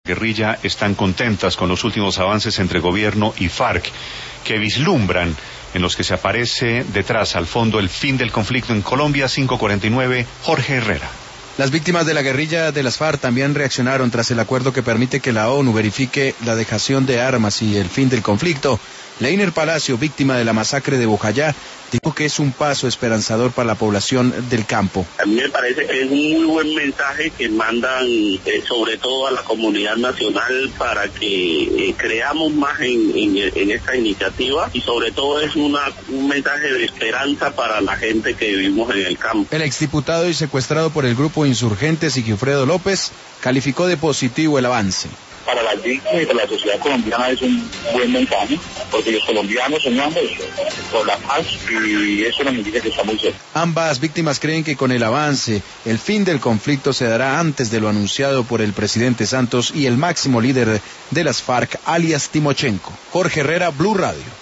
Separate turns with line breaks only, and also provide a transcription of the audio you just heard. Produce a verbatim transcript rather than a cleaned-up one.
Guerrilla están contentas con los últimos avances entre gobierno y FARC, que vislumbran en los que se aparece detrás, al fondo, el fin del conflicto en Colombia. Cinco cuarenta y nueve, Jorge Herrera.
Las víctimas de la guerrilla de las FARC también reaccionaron tras el acuerdo que permite que la ONU verifique la dejación de armas y el fin del conflicto. Leiner Palacio, víctima de la masacre de Bojayá, dijo que es un paso esperanzador para la población del campo.
A mí me parece que es un muy buen mensaje que mandan eh, sobre todo a la comunidad nacional para que eh, creamos más en, en, en esta iniciativa, y sobre todo es una, un mensaje de esperanza para la gente que vivimos en el campo.
El exdiputado y secuestrado por el grupo insurgente Sigifredo López calificó de positivo el avance.
Para las víctimas y para la sociedad colombiana es un buen mensaje, porque los colombianos soñamos por la paz y eso nos indica que estamos cerca.
Ambas víctimas creen que con el avance, el fin del conflicto se dará antes de lo anunciado por el presidente Santos y el máximo líder de las FARC, alias Timochenko. Jorge Herrera, Blue Radio.